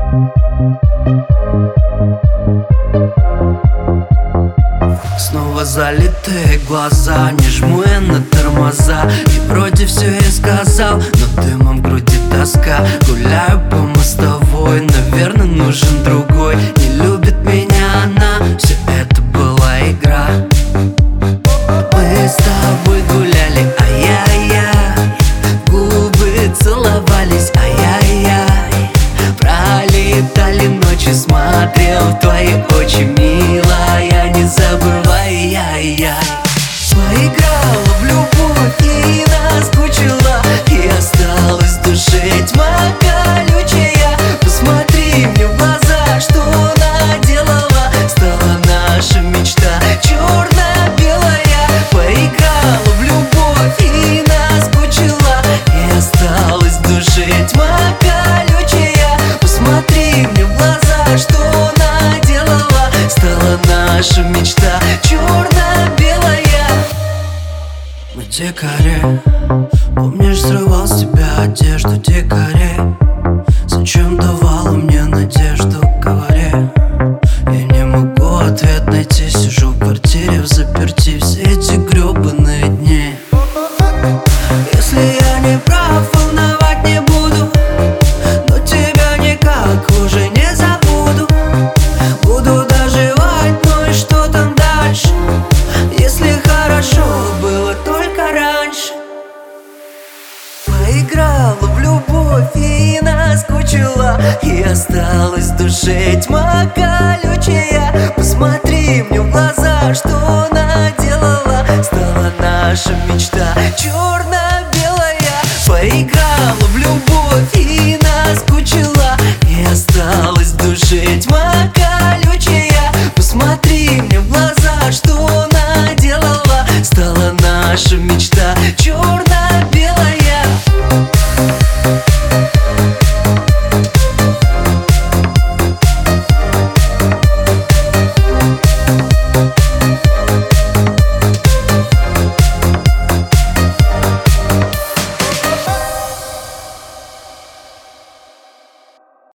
Снова залитые глаза, не жму я на тормоза. И вроде все я сказал, но дымом в груди тоска. Гуляю по мостовой, наверное, нужен другой. Не любит меня она, все это была игра. Мы с тобой гуляли, ай-яй-яй, губы целовались, ай-яй-яй. Пролетали ночи, смотрел в твои очи, милая, не забывай, яй-яй. Поиграла в любовь и наскучила, и осталась в душе тьма колючая. Посмотри мне в глаза, что наделала, стала наша мечта черно-белая. Поиграла в любовь и наскучила, и осталась в душе тьма колючая. Посмотри мне в глаза, что наделала, стала наша мечта черно-белая. Мы дикари, помнишь, срывал с тебя одежду, дикари. Зачем давала мне надежду, говори. Я не могу ответ найти, сижу в квартире взаперти все эти гребаные дни. Если я не прав, волновать не буду, но тебя никак уже не забуду. Буду доживать, ну и что там дальше, если хорошо было только раньше. Поиграла в любовь и наскучила, и осталась в душе тьма колючая. Посмотри мне в глаза, что наделала, стала наша мечта черно-белая. Поиграла в любовь и наскучила, и осталась в душе тьма колючая. Посмотри мне в глаза, что наделала, стала наша мечта